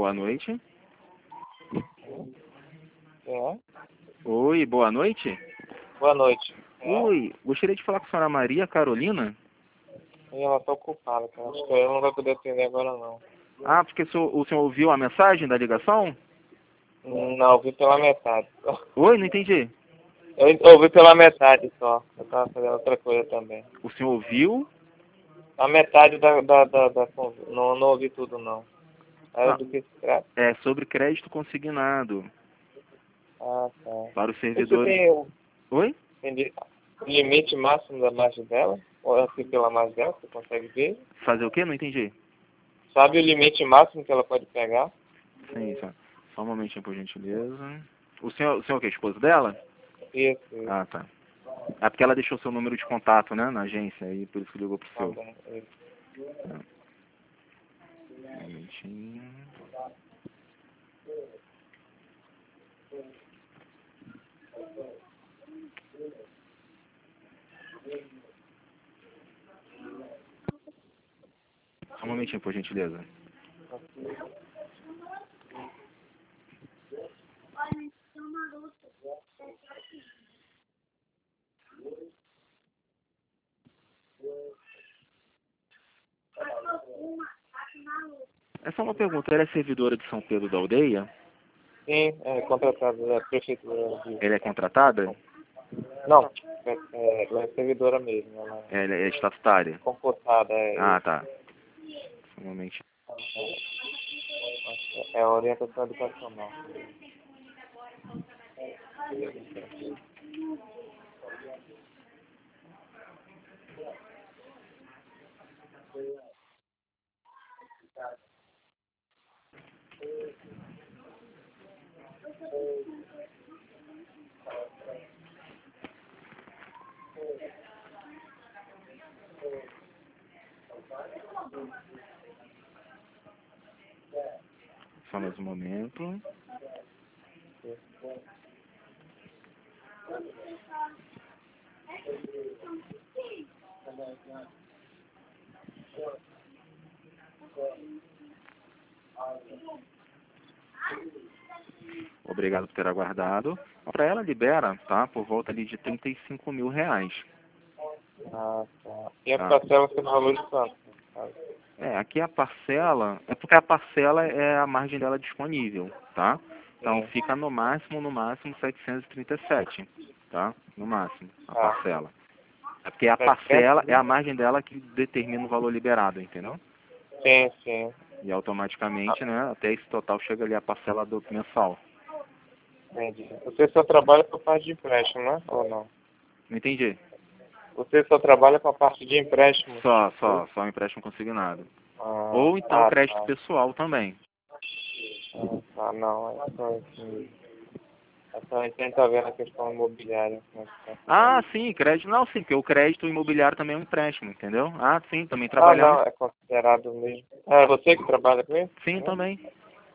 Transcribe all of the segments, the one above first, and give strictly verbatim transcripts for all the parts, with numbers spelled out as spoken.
Boa noite. É? Oi, boa noite. Boa noite. É? Oi, gostaria de falar com a senhora Maria Carolina. E ela tá ocupada, cara. Acho que ela não vai poder atender agora, não. Ah, porque o senhor, o senhor ouviu a mensagem da ligação? Não, ouvi pela metade só. Oi, não entendi. Eu ouvi pela metade só. Eu tava fazendo outra coisa também. O senhor ouviu? A metade da, da, da, da conversa. Não, não ouvi tudo, não. Era Ah, do que se trata? é sobre crédito consignado Ah, tá. para os E você servidores. tem o Oi? tem o limite máximo da margem dela? Ou assim pela margem dela, você consegue ver? Fazer o quê? Não entendi. Sabe o limite máximo que ela pode pegar? Sim, só, só um momentinho, por gentileza. O senhor, o senhor que é esposo dela? Isso, isso. Ah, tá. É porque ela deixou seu número de contato, né, na agência, aí por isso que ligou pro Tá seu. bom. Isso. Tá. Um momentinho. Só um momentinho, por gentileza. É só uma pergunta, ela é servidora de São Pedro da Aldeia? Sim, é contratado da prefeitura de... Ela é contratada? Não, é, é, ela é servidora mesmo. Ela é Ela é estatutária? computada, é, Ah, tá. Só um momentinho. é, é orientação educacional. Só mais um momento. Obrigado por ter aguardado. Para ela libera, tá? Por volta ali de trinta e cinco mil reais. Ah, tá. E a Tá? parcela fica no valor de quanto? É, aqui a parcela, é porque a parcela é a margem dela disponível, tá? Então Sim. fica no máximo, no máximo setecentos e trinta e sete, tá? No máximo, a Ah, parcela. É porque a setecentos? parcela é a margem dela que determina o valor liberado, entendeu? Sim, sim. E automaticamente, né, até esse total chega ali a parcela do mensal. Entendi. Você só trabalha com a parte de empréstimo, né? Ou não? Não entendi. Você só trabalha com a parte de empréstimo? Só, só, só um empréstimo consignado. Ah, Ou então ah crédito tá. pessoal também. Ah, tá, não. É só assim. É só a gente tá vendo a questão imobiliária. Como é que tá fazendo. Ah, sim, crédito. Não, sim, porque o crédito imobiliário também é um empréstimo, entendeu? Ah, sim, também Ah, trabalhamos. não, é considerado mesmo. Ah, é você que trabalha com isso? Sim, Né? também.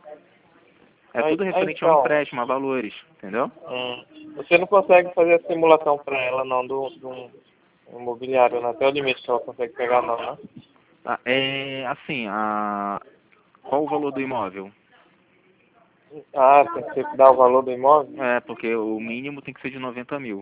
É Ah, tudo ah, referente ao então, empréstimo, a valores, entendeu? hum, você não consegue fazer a simulação para ela, não, do, do imobiliário, né? Até o limite que ela consegue pegar, não, né? Ah, é assim, a... qual o valor do imóvel? Ah, tem que dar o valor do imóvel? É, porque o mínimo tem que ser de noventa mil.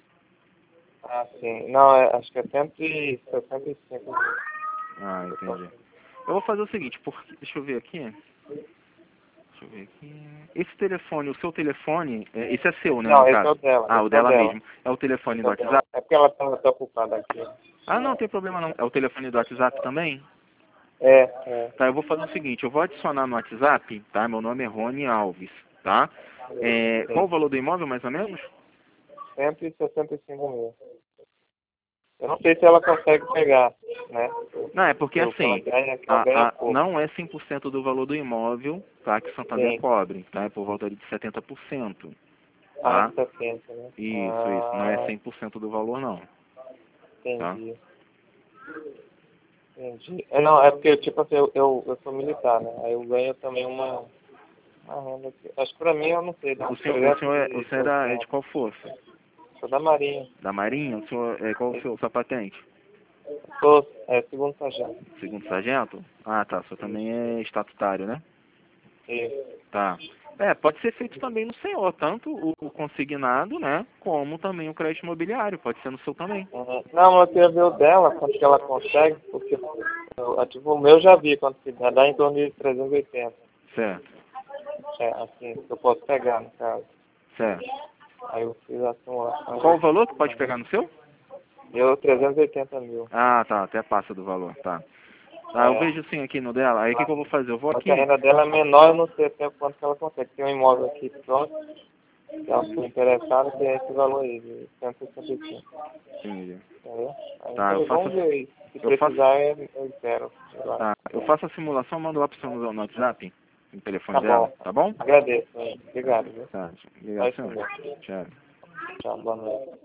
Ah, sim. Não, é, acho que é cento e sessenta e cinco. Ah, entendi. Eu vou fazer o seguinte, porque... deixa eu ver aqui. Deixa eu ver aqui. Esse telefone, o seu telefone, é, esse é seu, né, no Não, esse é caso? o dela, Ah, o esse é o dela dela. mesmo. É o telefone Esse é do o dela. WhatsApp? É porque ela tá, tá ocupada aqui. Ah, não, tem problema não. É o telefone do WhatsApp também? É, é. Tá, eu vou fazer o seguinte, eu vou adicionar no WhatsApp, tá? Meu nome é Rony Alves, tá? É, qual o Sim. valor do imóvel, mais ou menos? cento e sessenta e cinco mil. Eu não sei se ela consegue pegar, né? Não, é porque Pelo que ela assim, ganha, que ela ganha a, a, pouco. não é cem por cento do valor do imóvel, tá? Que o Santander Sim. cobre, tá? É por volta de setenta por cento, Ah, tá? de setenta, né? Isso, isso. Não é Ah, cem por cento do valor, não, tá? entendi. Entendi. É, não, é porque, tipo assim, eu, eu, eu sou militar, né? Aí eu ganho também uma, uma renda aqui. Acho que pra mim, eu não sei, dá O uns senhor, o senhor, é, o trezentos e senhor é, da, é de oitenta. qual força? Sou da Marinha. Da Marinha? O senhor, é, qual o seu, sua patente? Sou, é, segundo sargento. Segundo sargento? Ah, tá. O senhor Isso. também é estatutário, né? Isso. Tá. É, pode ser feito também no senhor, tanto o, o consignado, né, como também o crédito imobiliário, pode ser no seu também. Uhum. Não, mas eu queria ver o dela, quanto que ela consegue, porque eu, tipo, o meu já vi quanto que dá, dá em torno de trezentos e oitenta. Certo, É, assim, que eu posso pegar, no caso. certo. Aí eu fiz a simulação. Qual o valor que pode pegar no seu? Deu trezentos e oitenta mil. Ah, tá, até passa do valor, tá. Tá, eu É. vejo sim aqui no dela, aí o que, que eu vou fazer? Eu vou Só aqui... que a renda dela é menor, eu não sei até quanto que ela consegue. Tem um imóvel aqui pronto, que ela ficou interessada, que é esse valor aí, de cento e sessenta e cinco. Entendi. Entendeu? Aí Tá, eu eu falei, faço... vamos ver aí. Se Eu faço... precisar, eu, eu espero. Sei lá. Tá, eu faço a simulação, mando lá pro seu no no WhatsApp, no telefone Tá dela, bom. tá bom? Agradeço. Hein? Obrigado. Viu? Tá, Só obrigado, isso senhor. mesmo. Tchau. Tchau, boa noite.